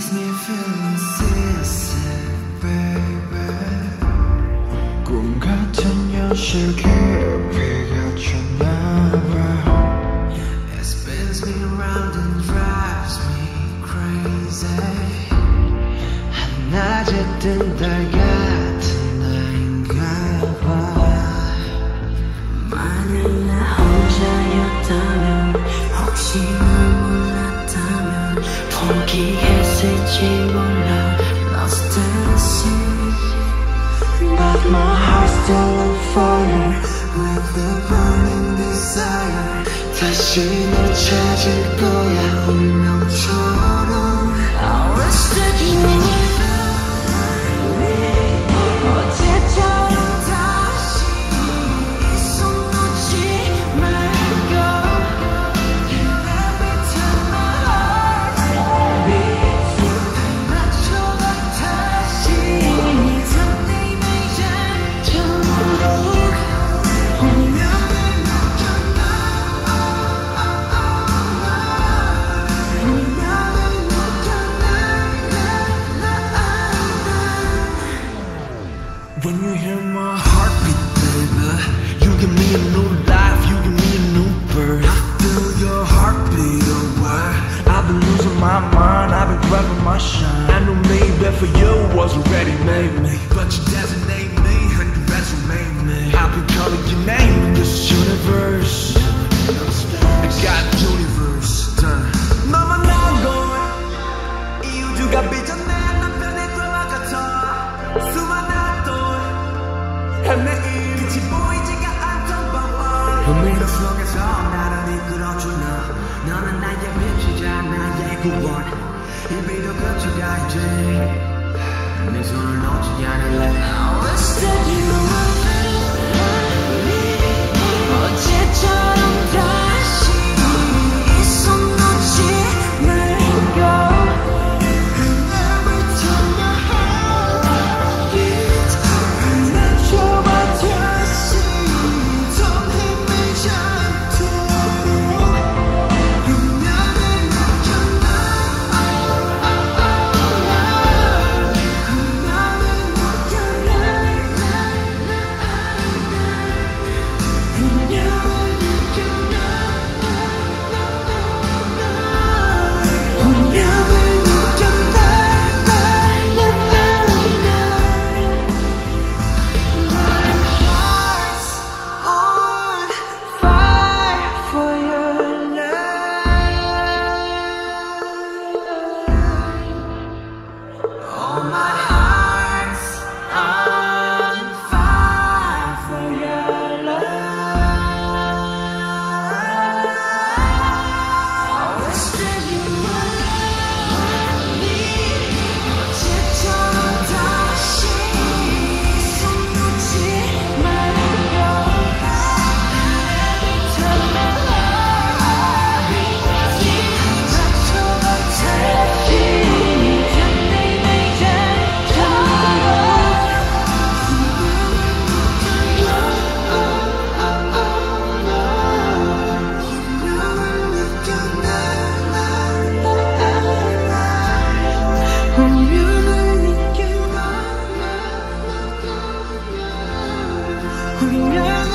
makes me feel seasick, baby. 꿈 같은 현실 깊이 갇혔나봐. It spins me round and drives me crazy. 한낮에 뜬 달 같은 나인가봐. 만약 나 혼자였다면, 혹시 널 몰랐다면 포기했을지 몰라. Lost at sea, but my heart's still on fire With the burning desire. 다시 널 찾을 거야 운명처럼. I wish that you 어제처럼 다시 이 손 놓지 말고. And every time my heart beats, 맞춰봐 다시 설렘이 잦도록. 운명을 느껴나, 운명을 When you hear my heartbeat, baby, you give me a new life, you give me a new birth. I feel your heartbeat away. I've been losing my mind, I've been grabbing my shine. I knew maybe for you wasn't ready, made me, but you designate me and you resume me. I've been calling your name in this universe. I got the universe done. 너만 나온 걸 이 우주가 빚어낸 남편의 드라마 같아. 수많은 헤매임 끝이 보이지가 않던 밤을 흐미러 속에서 나를 이끌어주는 너는 나의 빛이자 나의 구원. 이 비도 그쳐가 이제 내 손을 놓지 않을래. I wish that you were me. 어제처럼 다시 이 손 놓지 말고. And every time my heart beats, 맞춰봐 다시 설렘이 잦도록. 운명을 느껴나, 운명을